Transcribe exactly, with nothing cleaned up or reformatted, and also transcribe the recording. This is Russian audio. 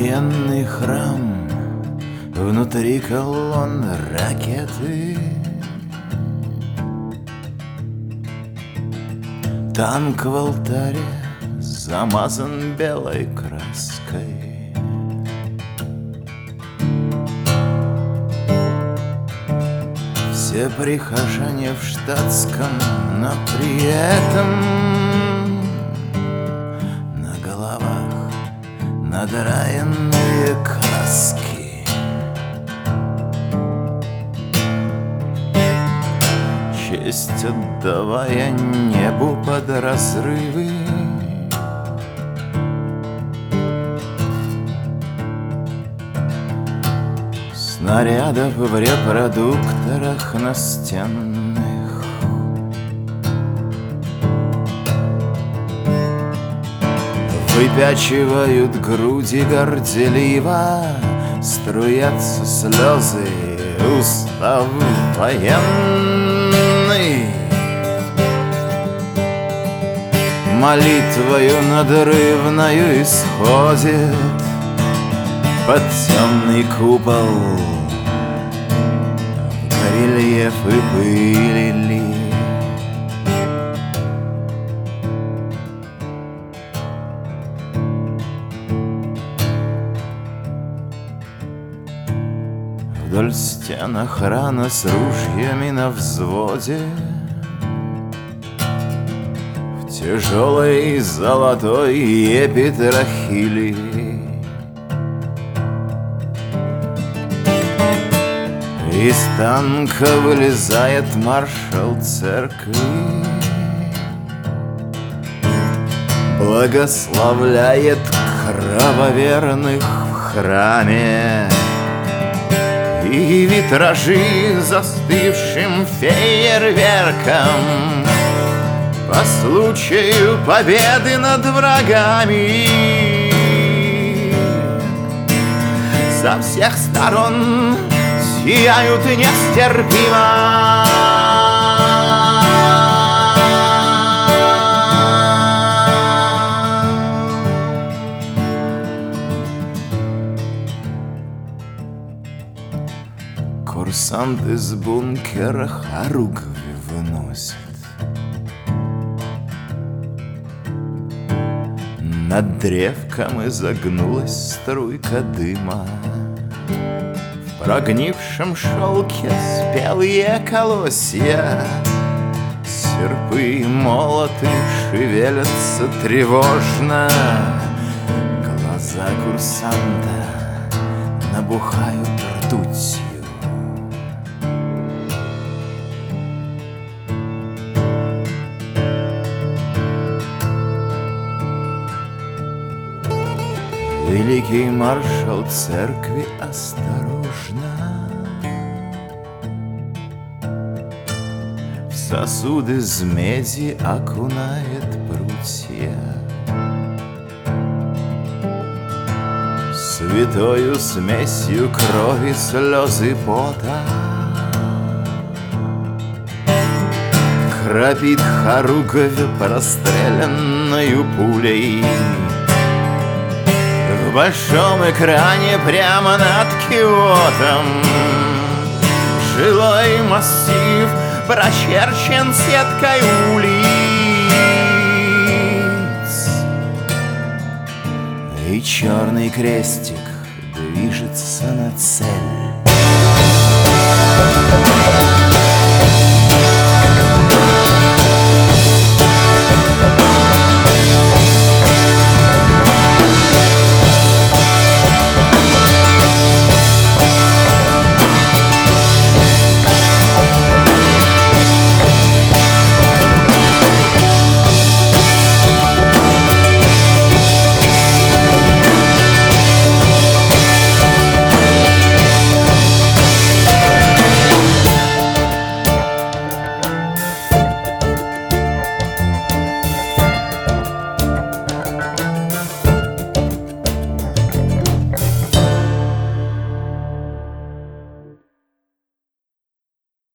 Военный храм, внутри колонны ракеты. Танк в алтаре замазан белой краской. Все прихожане в штатском, но при этом на головах надраенные каски. Честь отдавая небу под разрывы, снарядов в репродукторах настенных. Выпячивают груди горделиво, струятся слезы, устав военный. Молитвою надрывною исходит под темный купол барельефы пылили. Вдоль стен охрана с ружьями на взводе, в тяжелой золотой епитрахилии. Из танка вылезает маршал церкви, благословляет крововерных в храме. И витражи застывшим фейерверком по случаю победы над врагами со всех сторон сияют нестерпимо. Курсант из бункера хоругви выносит. Над древком изогнулась струйка дыма. В прогнившем шелке спелые колосья, серпы и молоты шевелятся тревожно. Глаза курсанта набухают ртутью. Великий маршал церкви осторожно в сосуд из меди окунает прутья. Святою смесью крови, слезы, пота кропит хоругвь простреленную пулей. В большом экране прямо над Киотом жилой массив прочерчен сеткой улиц, и черный крестик движется на цель.